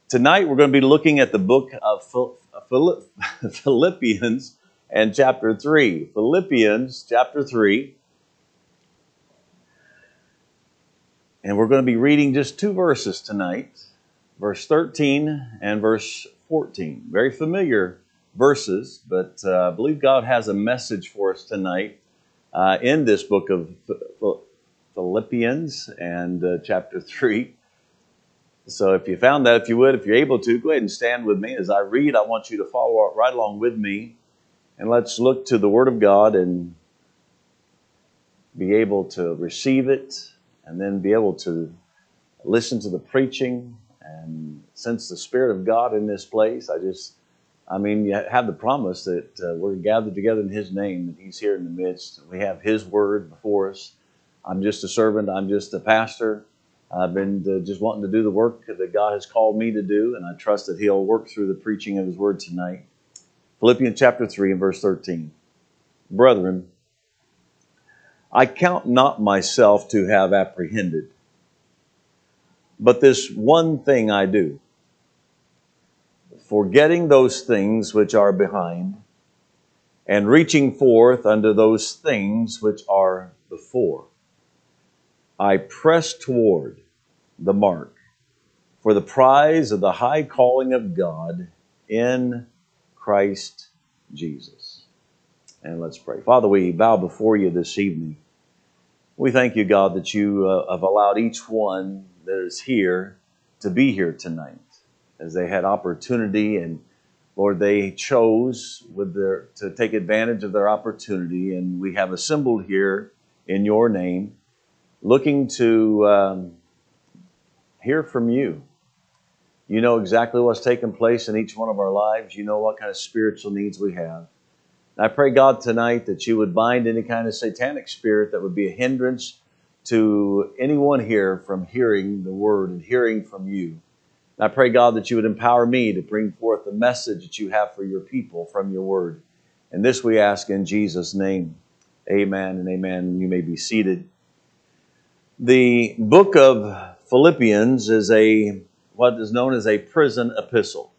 Tonight we're going to be looking at the book of Philippians and chapter 3. Philippians chapter 3. And we're going to be reading just two verses tonight. Verse 13 and verse 14. Very familiar verses, but I believe God has a message for us tonight in this book of Philippians and chapter 3. So if you found that, if you would, if you're able to, go ahead and stand with me. As I read, I want you to follow right along with me. And let's look to the Word of God and be able to receive it and then be able to listen to the preaching and sense the Spirit of God in this place. You have the promise that we're gathered together in His name, that He's here in the midst. We have His Word before us. I'm just a servant. I'm just a pastor. I've been just wanting to do the work that God has called me to do, and I trust that He'll work through the preaching of His Word tonight. Philippians chapter 3 and verse 13. Brethren, I count not myself to have apprehended, but this one thing I do, forgetting those things which are behind, and reaching forth unto those things which are before. I press toward the mark for the prize of the high calling of God in Christ Jesus. And let's pray. Father, we bow before you this evening. We thank you, God, that you have allowed each one that is here to be here tonight, as they had opportunity, and Lord, they chose to take advantage of their opportunity, and we have assembled here in your name, looking to hear from you. You know exactly what's taking place in each one of our lives. You know what kind of spiritual needs we have. And I pray, God, tonight that you would bind any kind of satanic spirit that would be a hindrance to anyone here from hearing the word and hearing from you. And I pray, God, that you would empower me to bring forth the message that you have for your people from your word. And this we ask in Jesus' name. Amen and amen. You may be seated. The book of Philippians is what is known as a prison epistle.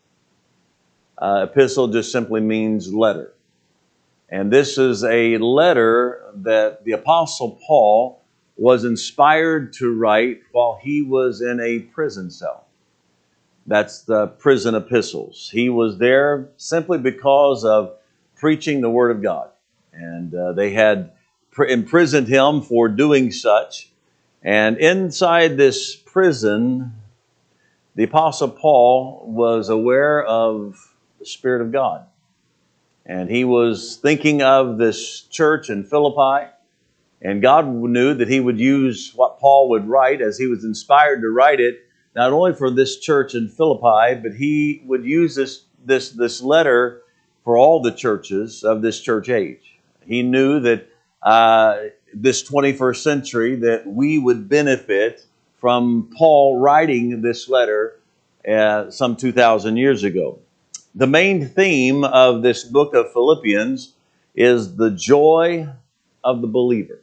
Epistle just simply means letter. And this is a letter that the Apostle Paul was inspired to write while he was in a prison cell. That's the prison epistles. He was there simply because of preaching the Word of God. And they had imprisoned him for doing such. And inside this prison, the Apostle Paul was aware of the Spirit of God. And he was thinking of this church in Philippi. And God knew that He would use what Paul would write as he was inspired to write it, not only for this church in Philippi, but He would use this letter for all the churches of this church age. He knew that this 21st century that we would benefit from Paul writing this letter some 2,000 years ago. The main theme of this book of Philippians is the joy of the believer.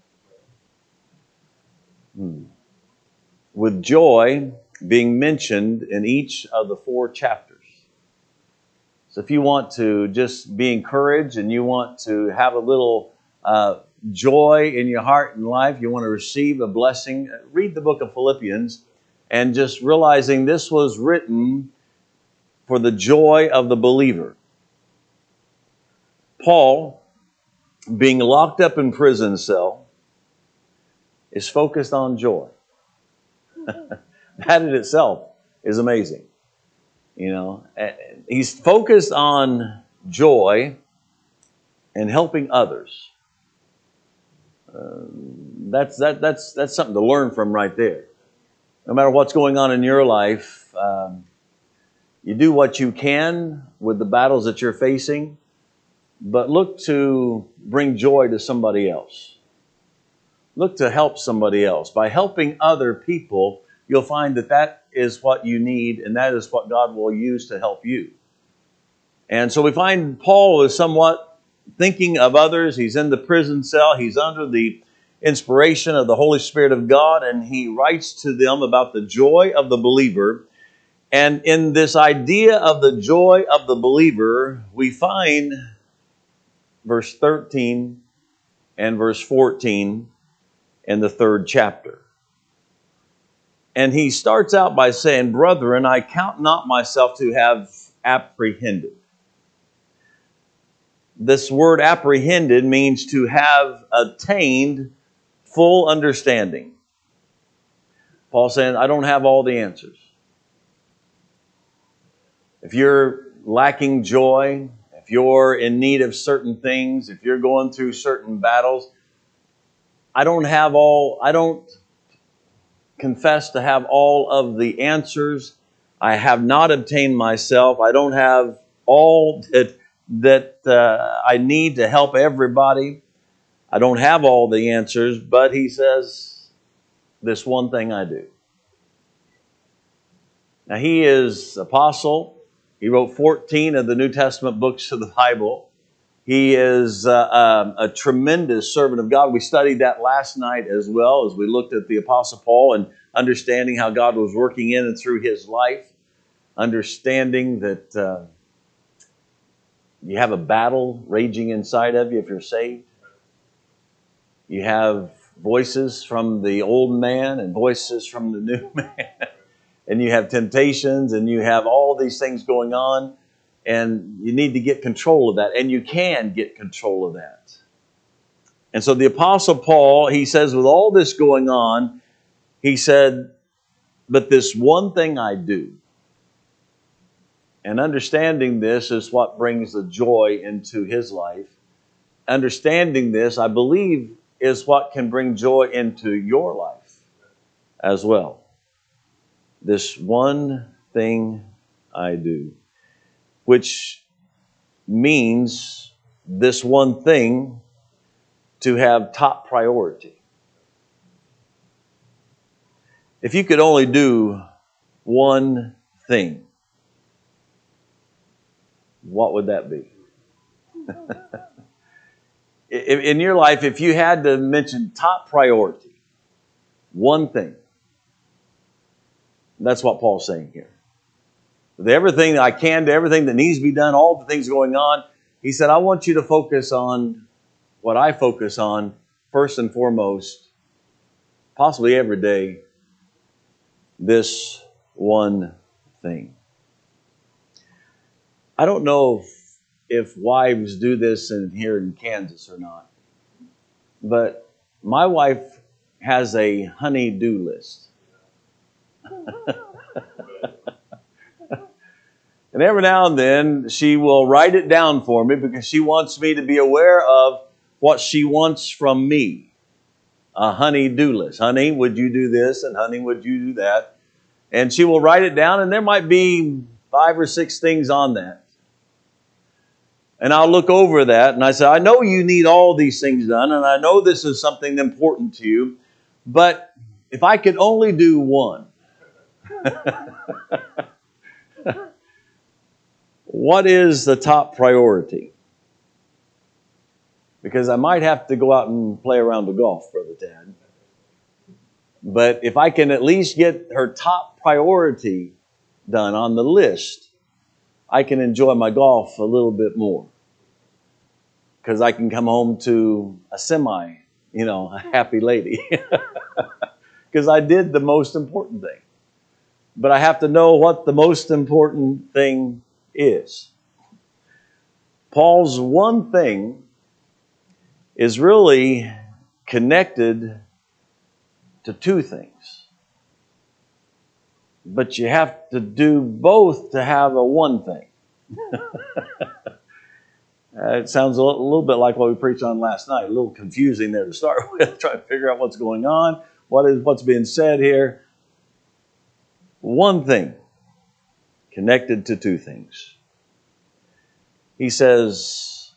With joy being mentioned in each of the 4 chapters. So if you want to just be encouraged and you want to have a little joy in your heart and life, you want to receive a blessing, read the book of Philippians and just realizing this was written for the joy of the believer. Paul, being locked up in prison cell, is focused on joy. That in itself is amazing. You know, he's focused on joy and helping others. That's something to learn from right there. No matter what's going on in your life, you do what you can with the battles that you're facing, but look to bring joy to somebody else. Look to help somebody else. By helping other people, you'll find that is what you need, and that is what God will use to help you. And so we find Paul is somewhat thinking of others. He's in the prison cell. He's under the inspiration of the Holy Spirit of God, and he writes to them about the joy of the believer. And in this idea of the joy of the believer, we find verse 13 and verse 14 in the 3rd chapter. And he starts out by saying, "Brethren, I count not myself to have apprehended." This word apprehended means to have attained full understanding. Paul saying, I don't have all the answers. If you're lacking joy, if you're in need of certain things, if you're going through certain battles, I don't confess to have all of the answers. I have not obtained myself. I don't have all that I need to help everybody. I don't have all the answers, but he says, this one thing I do. Now, he is apostle. He wrote 14 of the New Testament books of the Bible. He is a tremendous servant of God. We studied that last night as well as we looked at the Apostle Paul and understanding how God was working in and through his life, understanding that you have a battle raging inside of you if you're saved. You have voices from the old man and voices from the new man. And you have temptations and you have all these things going on. And you need to get control of that. And you can get control of that. And so the Apostle Paul, he says, with all this going on, he said, but this one thing I do. And understanding this is what brings the joy into his life. Understanding this, I believe, is what can bring joy into your life as well. This one thing I do, which means this one thing to have top priority. If you could only do one thing, what would that be? In your life, if you had to mention top priority, one thing, that's what Paul's saying here. With everything that I can do, everything that needs to be done, all the things going on, he said, I want you to focus on what I focus on first and foremost, possibly every day, this one thing. I don't know if wives do this here in Kansas or not, but my wife has a honey-do list. And every now and then she will write it down for me because she wants me to be aware of what she wants from me. A honey-do list. Honey, would you do this? And honey, would you do that? And she will write it down, and there might be 5 or 6 things on that. And I'll look over that and I say, I know you need all these things done, and I know this is something important to you, but if I could only do one, what is the top priority? Because I might have to go out and play around with golf, Brother Tad. But if I can at least get her top priority done on the list, I can enjoy my golf a little bit more. Because I can come home to a a happy lady. Because I did the most important thing. But I have to know what the most important thing is. Paul's one thing is really connected to 2 things. But you have to do both to have a one thing. It sounds a little bit like what we preached on last night. A little confusing there to start with, trying to figure out what's going on, what's being said here. One thing connected to 2 things. He says,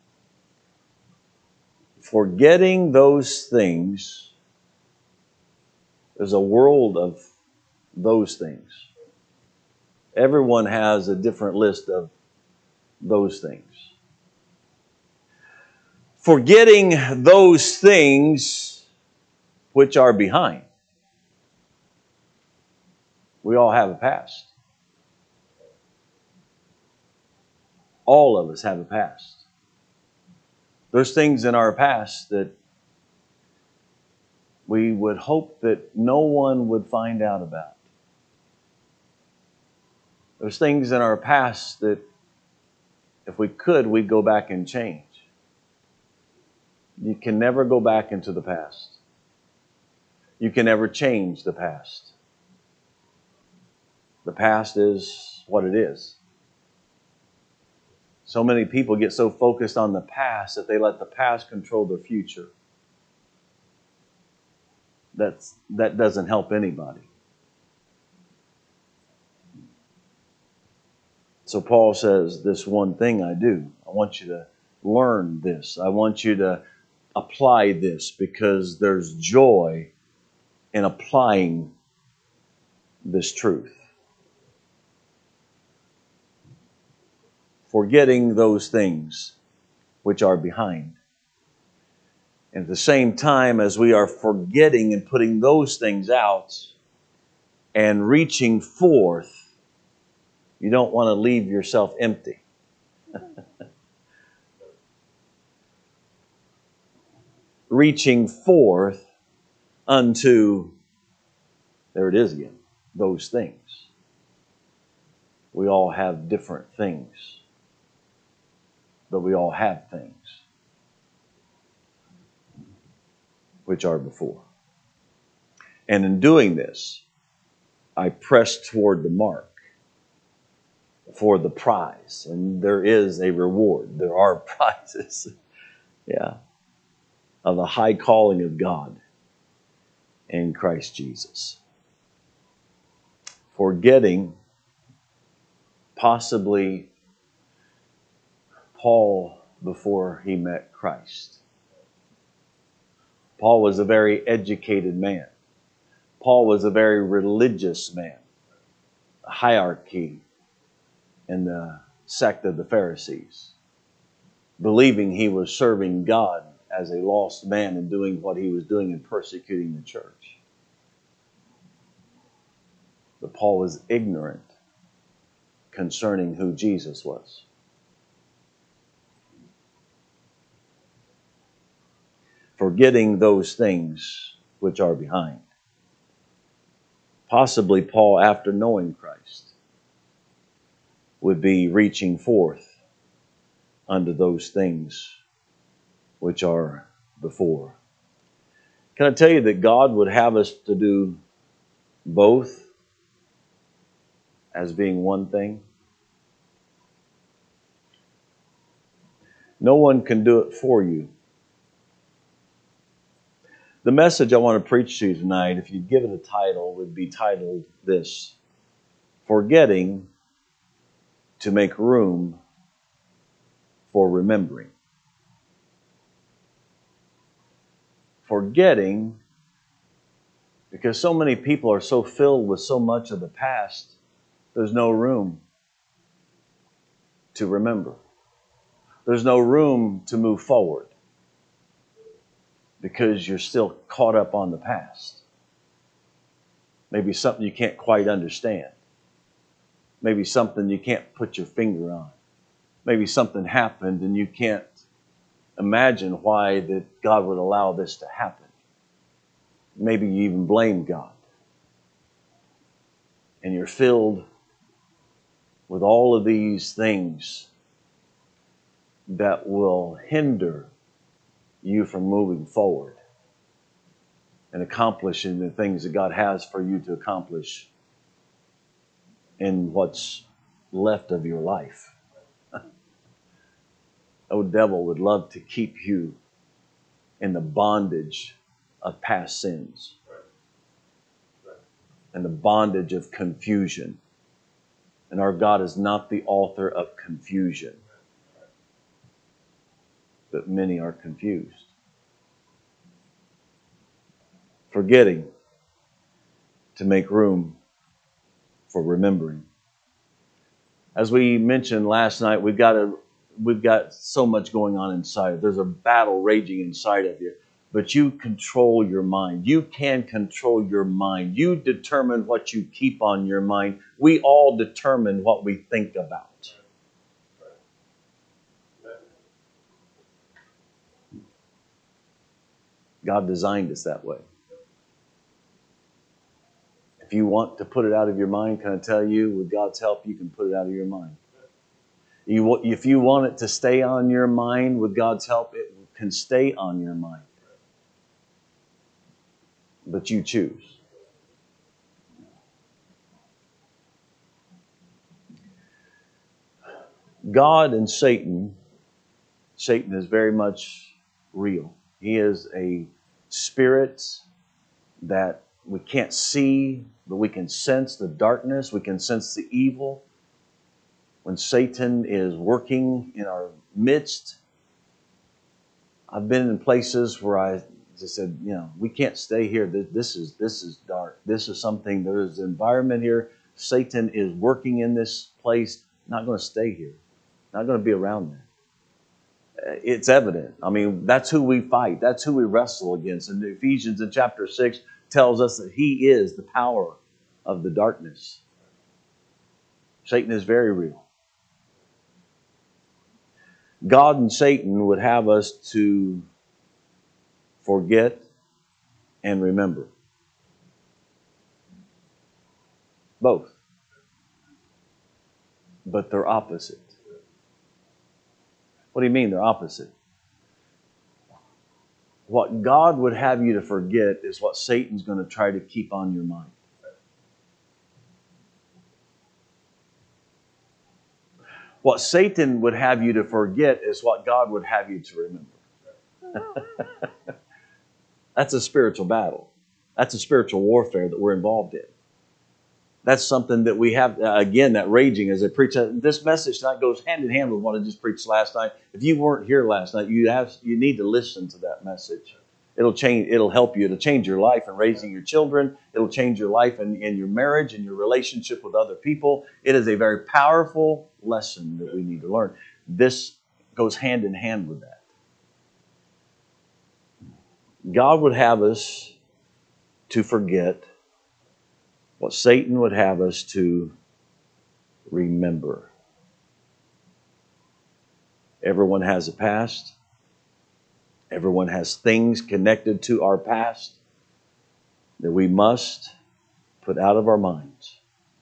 forgetting those things, there's a world of those things. Everyone has a different list of those things. Forgetting those things which are behind. We all have a past. All of us have a past. There's things in our past that we would hope that no one would find out about. There's things in our past that if we could, we'd go back and change. You can never go back into the past. You can never change the past. The past is what it is. So many people get so focused on the past that they let the past control their future. That doesn't help anybody. So Paul says, this one thing I do. I want you to learn this. I want you to apply this, because there's joy in applying this truth. Forgetting those things which are behind. And at the same time as we are forgetting and putting those things out and reaching forth, you don't want to leave yourself empty. Reaching forth unto, there it is again, those things. We all have different things, but we all have things which are before. And in doing this, I press toward the mark for the prize. And there is a reward. There are prizes. Yeah. Of the high calling of God in Christ Jesus. Forgetting possibly Paul before he met Christ. Paul was a very educated man. Paul was a very religious man. A hierarchy in the sect of the Pharisees, believing he was serving God as a lost man and doing what he was doing and persecuting the church. But Paul was ignorant concerning who Jesus was. Forgetting those things which are behind. Possibly Paul, after knowing Christ, would be reaching forth unto those things which are before. Can I tell you that God would have us to do both as being one thing? No one can do it for you. The message I want to preach to you tonight, if you give it a title, would be titled this: Forgetting to Make Room for Remembering. Forgetting, because so many people are so filled with so much of the past, there's no room to remember. There's no room to move forward because you're still caught up on the past. Maybe something you can't quite understand. Maybe something you can't put your finger on. Maybe something happened and you can't imagine why that God would allow this to happen. Maybe you even blame God. And you're filled with all of these things that will hinder you from moving forward and accomplishing the things that God has for you to accomplish in what's left of your life. Oh, devil would love to keep you in the bondage of past sins and the bondage of confusion. And our God is not the author of confusion, but many are confused. Forgetting to make room for remembering. As we mentioned last night, we've got so much going on inside. There's a battle raging inside of you. But you control your mind. You can control your mind. You determine what you keep on your mind. We all determine what we think about. God designed us that way. If you want to put it out of your mind, can I tell you, with God's help, you can put it out of your mind. If you want it to stay on your mind, with God's help, it can stay on your mind. But you choose. God and Satan is very much real. He is a spirit that we can't see, but we can sense the darkness. We can sense the evil. When Satan is working in our midst, I've been in places where I just said, we can't stay here. This is dark. This is something, there is an environment here. Satan is working in this place. Not going to stay here. Not going to be around that. It's evident. I mean, that's who we fight. That's who we wrestle against. And Ephesians in chapter 6 tells us that he is the power of the darkness. Satan is very real. God and Satan would have us to forget and remember. Both. But they're opposite. What do you mean they're opposite? What God would have you to forget is what Satan's going to try to keep on your mind. What Satan would have you to forget is what God would have you to remember. That's a spiritual battle. That's a spiritual warfare that we're involved in. That's something that we have, again, that raging as I preach. This message tonight goes hand in hand with what I just preached last night. If you weren't here last night, you need to listen to that message. It'll help you. It'll change your life in raising your children. It'll change your life in your marriage and your relationship with other people. It is a very powerful lesson that we need to learn. This goes hand in hand with that. God would have us to forget what Satan would have us to remember. Everyone has a past. Everyone has things connected to our past that we must put out of our minds.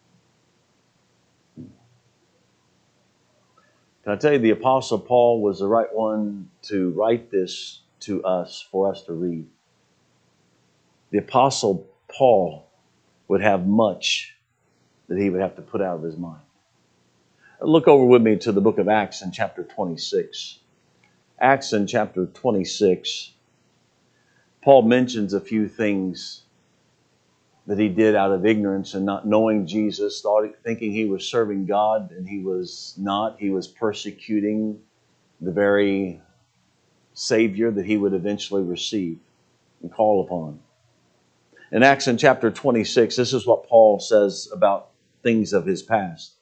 Can I tell you, the Apostle Paul was the right one to write this to us, for us to read. The Apostle Paul would have much that he would have to put out of his mind. Look over with me to the book of Acts in chapter 26. Acts in chapter 26, Paul mentions a few things that he did out of ignorance and not knowing Jesus, thinking he was serving God, and he was not. He was persecuting the very Savior that he would eventually receive and call upon. In Acts in chapter 26, this is what Paul says about things of his past.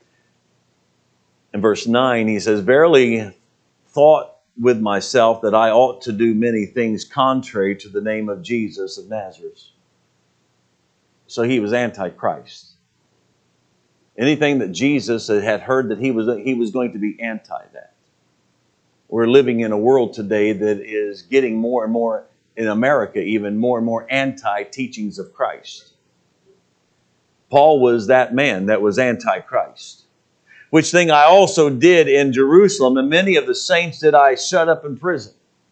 In verse 9, he says, "Verily thought with myself that I ought to do many things contrary to the name of Jesus of Nazareth." So he was anti-Christ. Anything that Jesus had heard that he was going to be anti that. We're living in a world today that is getting more and more, in America even, more and more anti-teachings of Christ. Paul was that man that was anti-Christ. "Which thing I also did in Jerusalem, and many of the saints did I shut up in prison."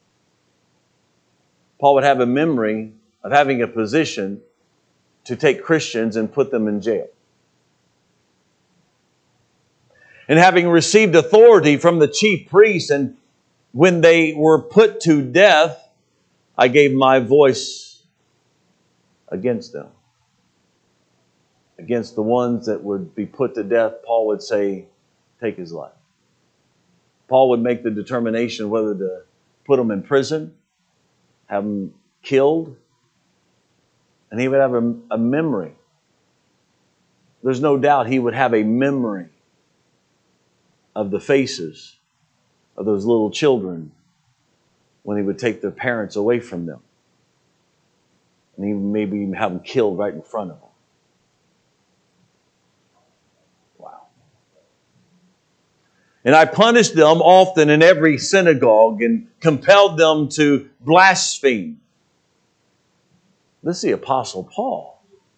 Paul would have a memory of having a position to take Christians and put them in jail. "And having received authority from the chief priests, and when they were put to death, I gave my voice against them." Against the ones that would be put to death, Paul would say, take his life. Paul would make the determination whether to put them in prison, have them killed, and he would have a memory. There's no doubt he would have a memory of the faces of those little children when he would take their parents away from them. And he maybe even have them killed right in front of them. Wow. "And I punished them often in every synagogue and compelled them to blaspheme. This is the Apostle Paul.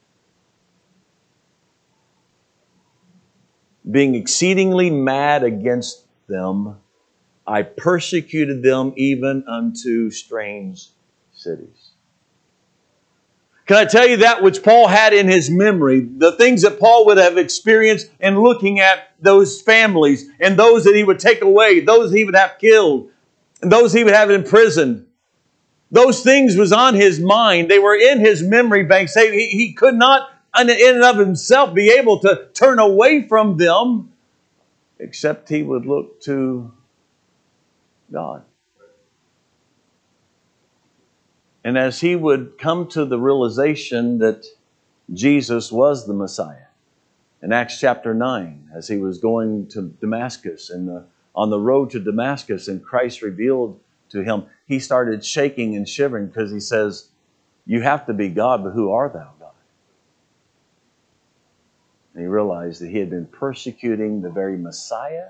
Being exceedingly mad against them, I persecuted them even unto strange cities. Can I tell you that which Paul had in his memory, the things that Paul would have experienced in looking at those families and those that he would take away, those he would have killed, and those he would have imprisoned. Those things was on his mind. They were in his memory bank. He could not, in and of himself, be able to turn away from them, except he would look to God. And as he would come to the realization that Jesus was the Messiah, in Acts chapter 9, as he was going to Damascus, and on the road to Damascus, and Christ revealed to him, he started shaking and shivering because he says, "You have to be God, but who art thou, God?" And he realized that he had been persecuting the very Messiah,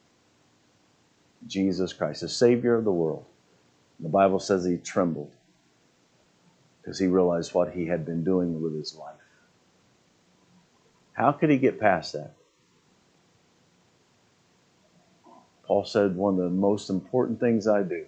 Jesus Christ, the Savior of the world. The Bible says he trembled because he realized what he had been doing with his life. How could he get past that? Paul said, one of the most important things I do,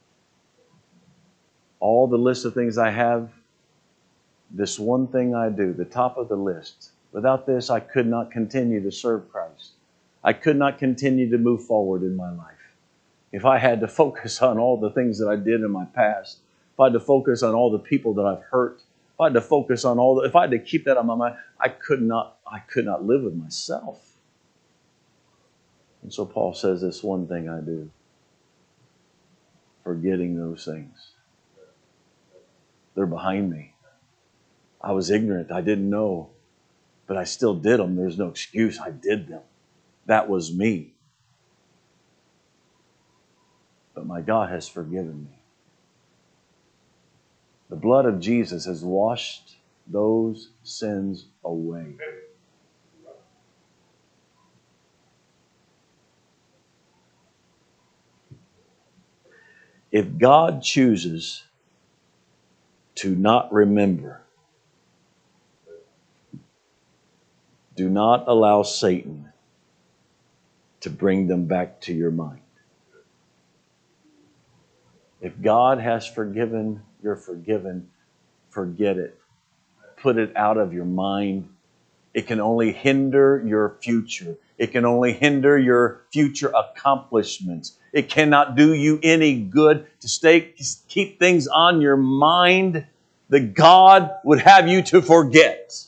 all the list of things I have, this one thing I do, the top of the list. Without this, I could not continue to serve Christ. I could not continue to move forward in my life. If I had to focus on all the things that I did in my past, if I had to focus on all the people that I've hurt, if I had to focus on if I had to keep that on my mind, I could not live with myself. And so Paul says, this one thing I do, forgetting those things. They're behind me. I was ignorant. I didn't know. But I still did them. There's no excuse. I did them. That was me. But my God has forgiven me. The blood of Jesus has washed those sins away. If God chooses to not remember, do not allow Satan to bring them back to your mind. If God has forgiven, you're forgiven. Forget it. Put it out of your mind. It can only hinder your future. It can only hinder your future accomplishments. It cannot do you any good to keep things on your mind that God would have you to forget.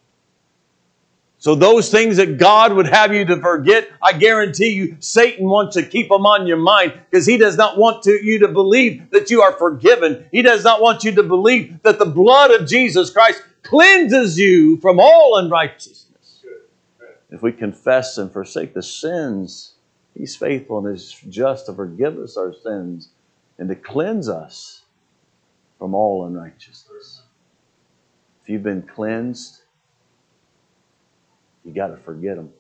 So those things that God would have you to forget, I guarantee you, Satan wants to keep them on your mind because he does not want you to believe that you are forgiven. He does not want you to believe that the blood of Jesus Christ cleanses you from all unrighteousness. If we confess and forsake the sins, He's faithful and is just to forgive us our sins and to cleanse us from all unrighteousness. If you've been cleansed, you got to forget them.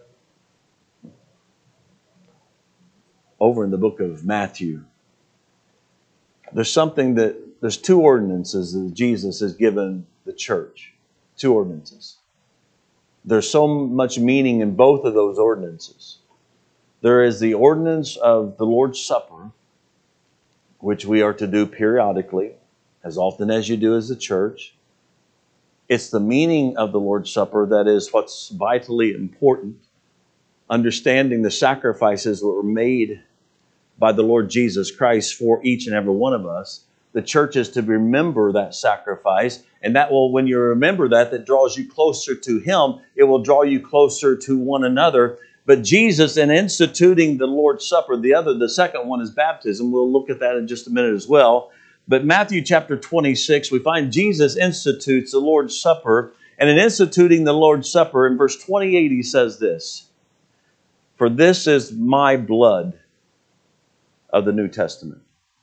Over in the book of Matthew, there's two ordinances that Jesus has given the church. Two ordinances. There's so much meaning in both of those ordinances. There is the ordinance of the Lord's Supper, which we are to do periodically, as often as you do as a church. It's the meaning of the Lord's Supper that is what's vitally important. Understanding the sacrifices that were made by the Lord Jesus Christ for each and every one of us. The church is to remember that sacrifice. And that will, when you remember that draws you closer to Him. It will draw you closer to one another. But Jesus, in instituting the Lord's Supper, the second one is baptism. We'll look at that in just a minute as well. But Matthew chapter 26, we find Jesus institutes the Lord's Supper. And in instituting the Lord's Supper, in verse 28, He says this, "For this is my blood of the New Testament."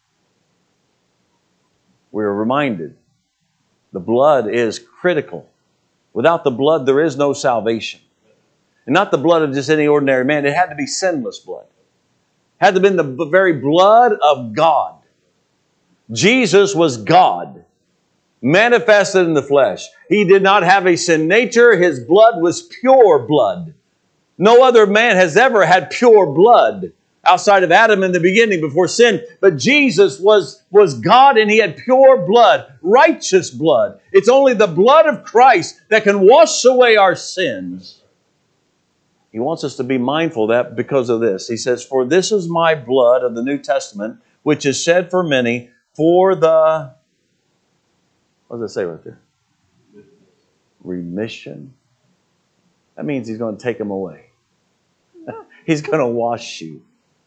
We are reminded the blood is critical. Without the blood, there is no salvation. And not the blood of just any ordinary man. It had to be sinless blood. It had to be the very blood of God. Jesus was God. manifested in the flesh. He did not have a sin nature. His blood was pure blood. No other man has ever had pure blood outside of Adam in the beginning before sin. But Jesus was God, and He had pure blood, righteous blood. It's only the blood of Christ that can wash away our sins. He wants us to be mindful of that because of this. He says, "For this is my blood of the New Testament, which is shed for many for the," what does it say right there? Remission. That means He's going to take them away. He's going to wash you.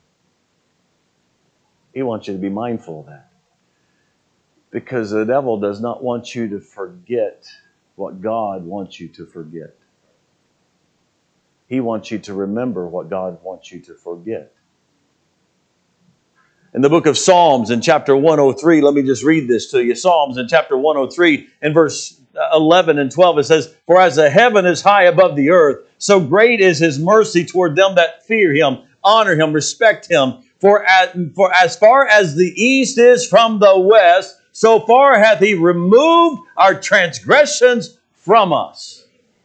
He wants you to be mindful of that. Because the devil does not want you to forget what God wants you to forget. He wants you to remember what God wants you to forget. In the book of Psalms in chapter 103, let me just read this to you. Psalms in chapter 103 and verse 11 and 12, it says, "For as the heaven is high above the earth, so great is His mercy toward them that fear Him, honor Him, respect Him. For as far as the east is from the west, so far hath He removed our transgressions from us."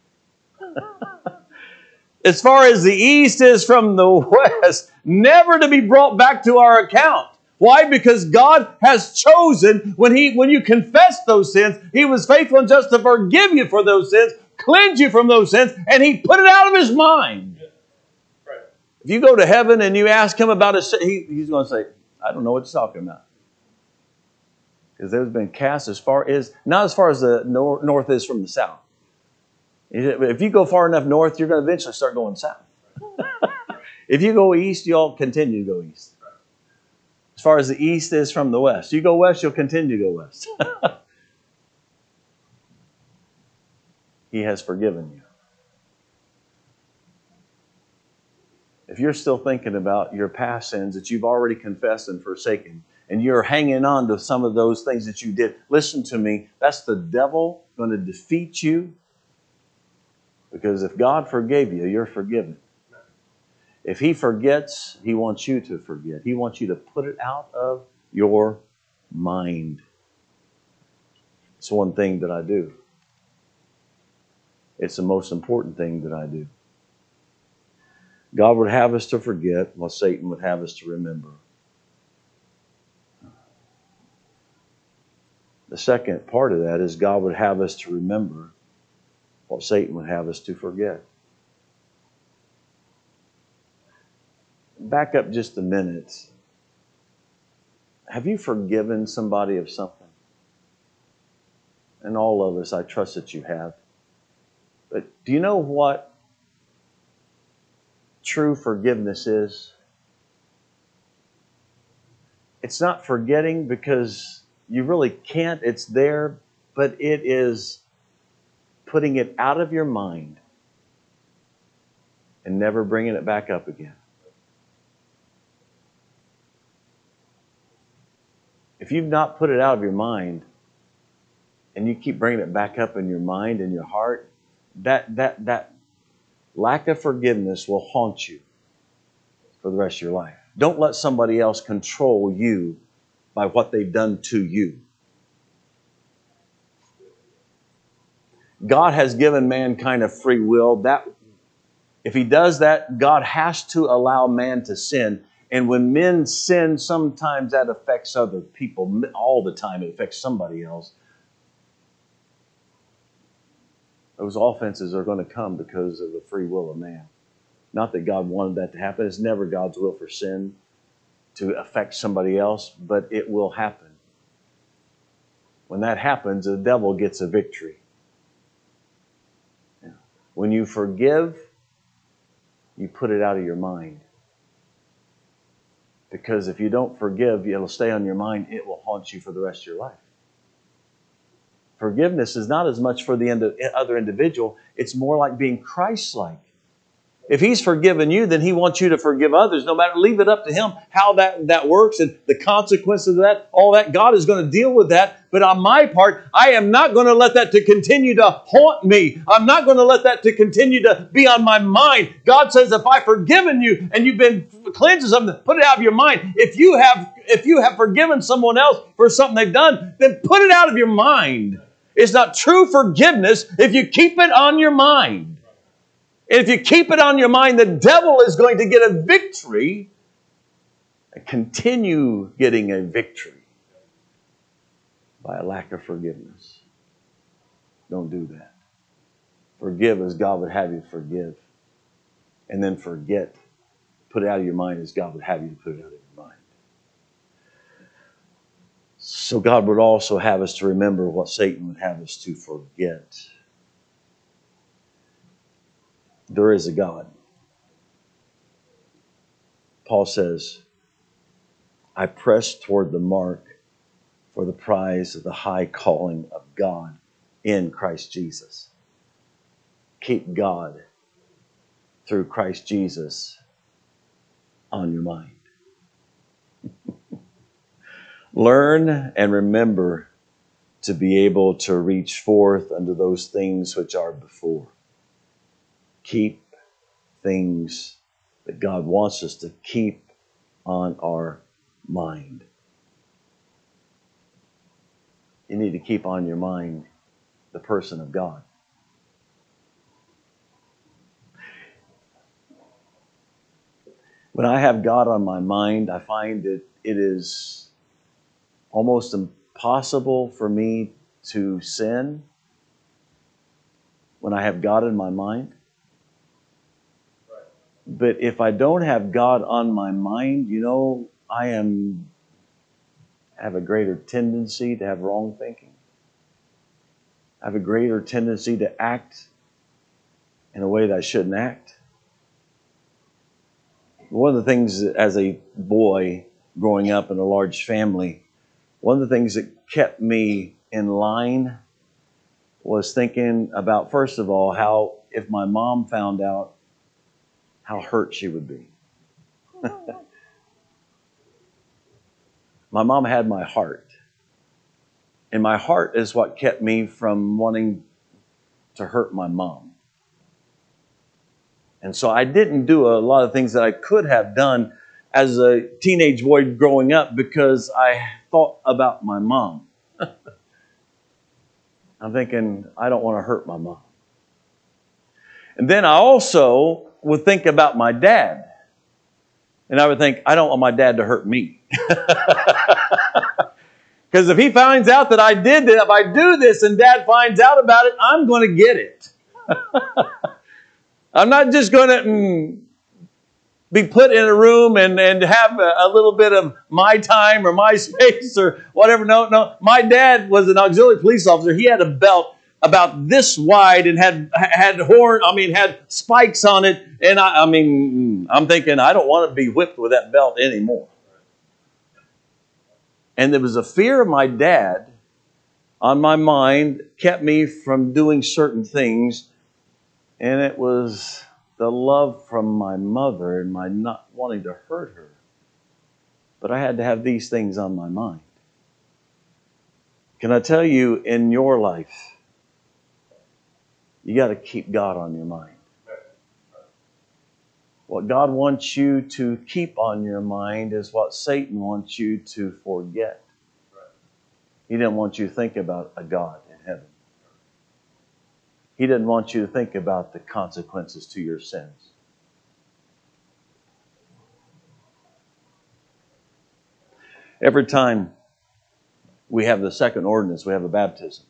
As far as the east is from the west, never to be brought back to our account. Why? Because God has chosen, when you confess those sins, He was faithful and just to forgive you for those sins, cleanse you from those sins, and He put it out of His mind. Right. If you go to heaven and you ask Him about He's going to say, "I don't know what you're talking about." Because there's been cast not as far as the north is from the south. If you go far enough north, you're going to eventually start going south. If you go east, you'll continue to go east. As far as the east is from the west. You go west, you'll continue to go west. He has forgiven you. If you're still thinking about your past sins that you've already confessed and forsaken, and you're hanging on to some of those things that you did, listen to me, that's the devil going to defeat you. Because if God forgave you, you're forgiven. If He forgets, He wants you to forget. He wants you to put it out of your mind. It's one thing that I do. It's the most important thing that I do. God would have us to forget while Satan would have us to remember. The second part of that is God would have us to remember what Satan would have us to forget. Back up just a minute. Have you forgiven somebody of something? And all of us, I trust that you have. But do you know what true forgiveness is? It's not forgetting because you really can't. It's there, but it is putting it out of your mind and never bringing it back up again. If you've not put it out of your mind and you keep bringing it back up in your mind and your heart, that lack of forgiveness will haunt you for the rest of your life. Don't let somebody else control you by what they've done to you. God has given mankind a free will. That if He does that, God has to allow man to sin. And when men sin, sometimes that affects other people. All the time it affects somebody else. Those offenses are going to come because of the free will of man. Not that God wanted that to happen. It's never God's will for sin to affect somebody else, but it will happen. When that happens, the devil gets a victory. When you forgive, you put it out of your mind. Because if you don't forgive, it'll stay on your mind. It will haunt you for the rest of your life. Forgiveness is not as much for the other individual. It's more like being Christ-like. If He's forgiven you, then He wants you to forgive others. No matter, leave it up to Him how that works and the consequences of that, all that. God is going to deal with that. But on my part, I am not going to let that to continue to haunt me. I'm not going to let that to continue to be on my mind. God says, if I've forgiven you and you've been cleansed of something, put it out of your mind. If you have if you have forgiven someone else for something they've done, then put it out of your mind. It's not true forgiveness if you keep it on your mind. If you keep it on your mind, the devil is going to get a victory and continue getting a victory by a lack of forgiveness. Don't do that. Forgive as God would have you forgive. And then forget. Put it out of your mind as God would have you to put it out of your mind. So God would also have us to remember what Satan would have us to forget. There is a God. Paul says, I press toward the mark for the prize of the high calling of God in Christ Jesus. Keep God through Christ Jesus on your mind. Learn and remember to be able to reach forth unto those things which are before. Keep things that God wants us to keep on our mind. You need to keep on your mind the person of God. When I have God on my mind, I find that it is almost impossible for me to sin when I have God in my mind. But if I don't have God on my mind, I have a greater tendency to have wrong thinking. I have a greater tendency to act in a way that I shouldn't act. One of the things as a boy growing up in a large family, one of the things that kept me in line was thinking about, first of all, how if my mom found out, how hurt she would be. My mom had my heart. And my heart is what kept me from wanting to hurt my mom. And so I didn't do a lot of things that I could have done as a teenage boy growing up because I thought about my mom. I'm thinking, I don't want to hurt my mom. And then I also would think about my dad. And I would think, I don't want my dad to hurt me. Because if he finds out that I did that, if I do this and Dad finds out about it, I'm going to get it. I'm not just going to be put in a room and have a little bit of my time or my space or whatever. No. My dad was an auxiliary police officer. He had a belt about this wide and had spikes on it. And I'm thinking, I don't want to be whipped with that belt anymore. And there was a fear of my dad on my mind, kept me from doing certain things. And it was the love from my mother and my not wanting to hurt her. But I had to have these things on my mind. Can I tell you, in your life, you got to keep God on your mind. What God wants you to keep on your mind is what Satan wants you to forget. He didn't want you to think about a God in heaven. He didn't want you to think about the consequences to your sins. Every time we have the second ordinance, we have a baptism.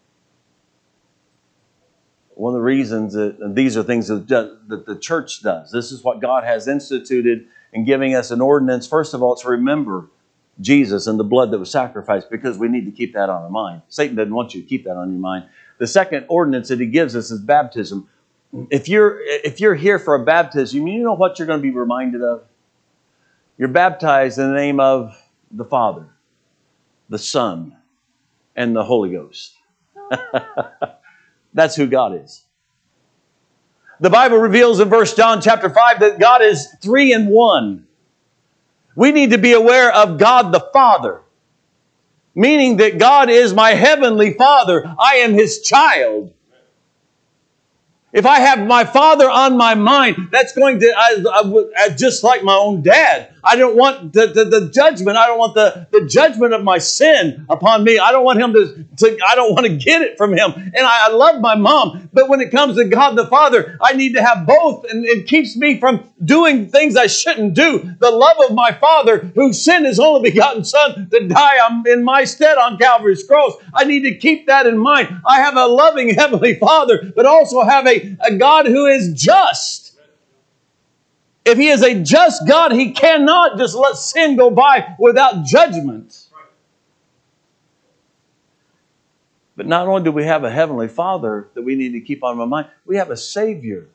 One of the reasons that these are things that the church does. This is what God has instituted in giving us an ordinance. First of all, to remember Jesus and the blood that was sacrificed, because we need to keep that on our mind. Satan doesn't want you to keep that on your mind. The second ordinance that he gives us is baptism. If you're here for a baptism, you know what you're going to be reminded of? You're baptized in the name of the Father, the Son, and the Holy Ghost. That's who God is. The Bible reveals in John chapter 5 that God is 3 in 1. We need to be aware of God the Father, meaning that God is my heavenly Father. I am His child. If I have my Father on my mind, that's going to, just like my own dad, I don't want the judgment. I don't want the judgment of my sin upon me. I don't want him I don't want to get it from him. And I love my mom. But when it comes to God the Father, I need to have both. And it keeps me from doing things I shouldn't do. The love of my Father, who sent his only begotten Son to die in my stead on Calvary's cross. I need to keep that in mind. I have a loving Heavenly Father, but also have a God who is just. If he is a just God, he cannot just let sin go by without judgment. But not only do we have a Heavenly Father that we need to keep on our mind, we have a Savior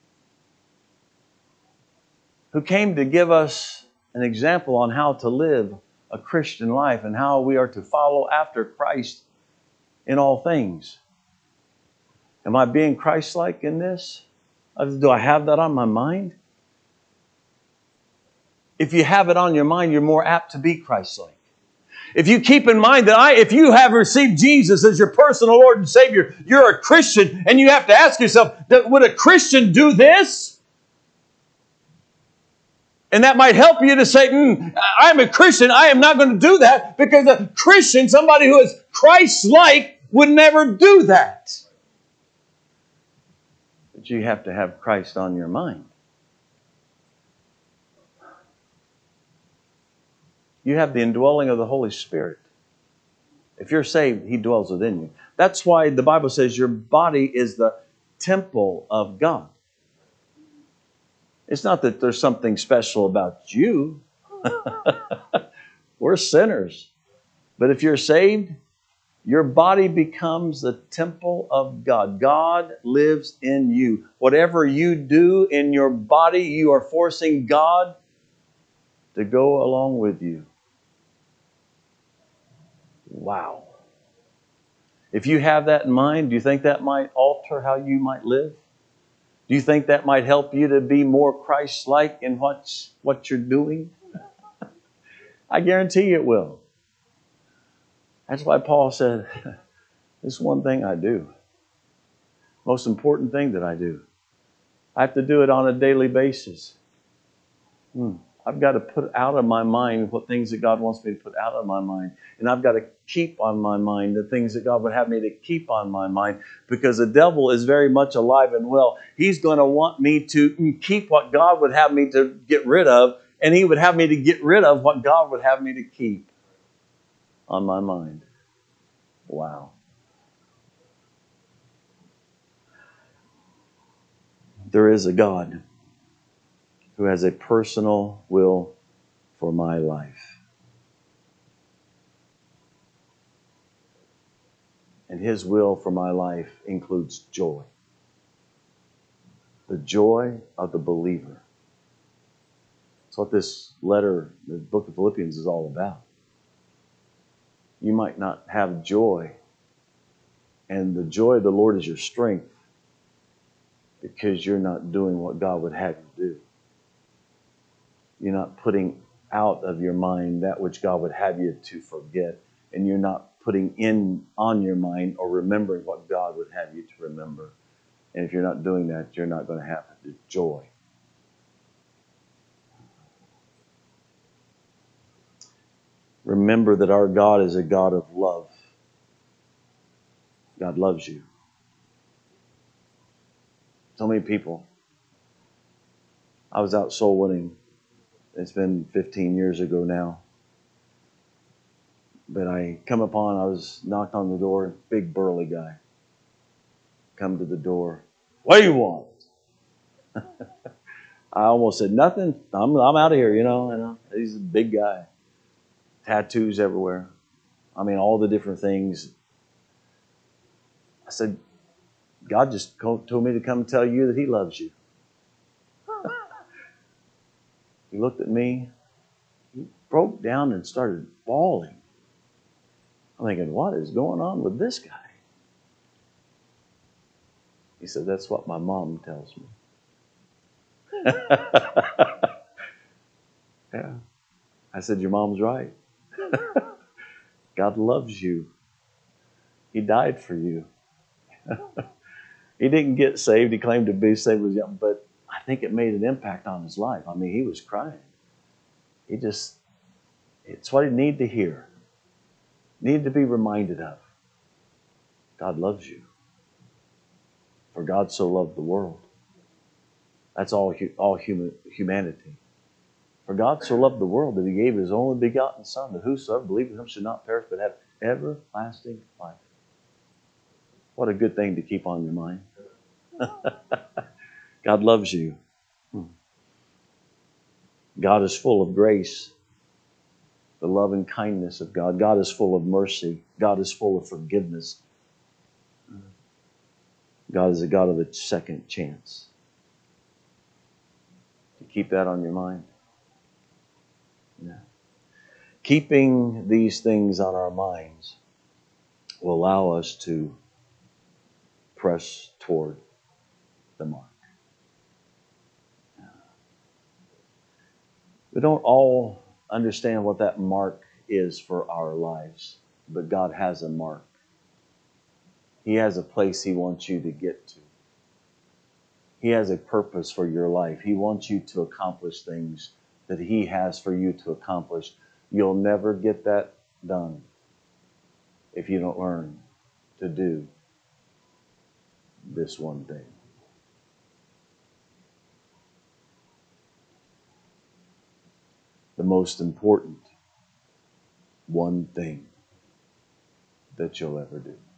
who came to give us an example on how to live a Christian life and how we are to follow after Christ in all things. Am I being Christ-like in this? Do I have that on my mind? If you have it on your mind, you're more apt to be Christ-like. If you keep in mind that if you have received Jesus as your personal Lord and Savior, you're a Christian, and you have to ask yourself, would a Christian do this? And that might help you to say, I'm a Christian, I am not going to do that, because a Christian, somebody who is Christ-like, would never do that. But you have to have Christ on your mind. You have the indwelling of the Holy Spirit. If you're saved, He dwells within you. That's why the Bible says your body is the temple of God. It's not that there's something special about you. We're sinners. But if you're saved, your body becomes the temple of God. God lives in you. Whatever you do in your body, you are forcing God to go along with you. Wow. If you have that in mind, do you think that might alter how you might live? Do you think that might help you to be more Christ-like in what you're doing? I guarantee it will. That's why Paul said, this one thing I do. Most important thing that I do. I have to do it on a daily basis. I've got to put out of my mind what things that God wants me to put out of my mind. And I've got to keep on my mind the things that God would have me to keep on my mind. Because the devil is very much alive and well. He's going to want me to keep what God would have me to get rid of. And he would have me to get rid of what God would have me to keep on my mind. Wow. There is a God who has a personal will for my life. And His will for my life includes joy. The joy of the believer. That's what this letter, the book of Philippians, is all about. You might not have joy, and the joy of the Lord is your strength, because you're not doing what God would have you do. You're not putting out of your mind that which God would have you to forget, and you're not putting in on your mind or remembering what God would have you to remember. And if you're not doing that, you're not going to have the joy. Remember that our God is a God of love. God loves you. So many people. I was out soul winning. It's been 15 years ago now. But I was knocked on the door, big burly guy. Come to the door. What do you want? I almost said, nothing. I'm out of here, you know. He's a big guy. Tattoos everywhere. I mean, all the different things. I said, God just told me to come tell you that He loves you. He looked at me. He broke down and started bawling. I'm thinking, what is going on with this guy? He said, that's what my mom tells me. Yeah. I said, your mom's right. God loves you. He died for you. He didn't get saved. He claimed to be saved when he was young, but I think it made an impact on his life. I mean, he was crying. It's what he needed to hear. Needed to be reminded of. God loves you. For God so loved the world. That's all humanity. For God so loved the world that he gave his only begotten Son, that whosoever believes in him should not perish but have everlasting life. What a good thing to keep on your mind. God loves you. God is full of grace. The love and kindness of God. God is full of mercy. God is full of forgiveness. God is a God of a second chance. Keep that on your mind. Yeah. Keeping these things on our minds will allow us to press toward the mark. We don't all understand what that mark is for our lives, but God has a mark. He has a place He wants you to get to. He has a purpose for your life. He wants you to accomplish things that He has for you to accomplish. You'll never get that done if you don't learn to do this one thing. The most important one thing that you'll ever do.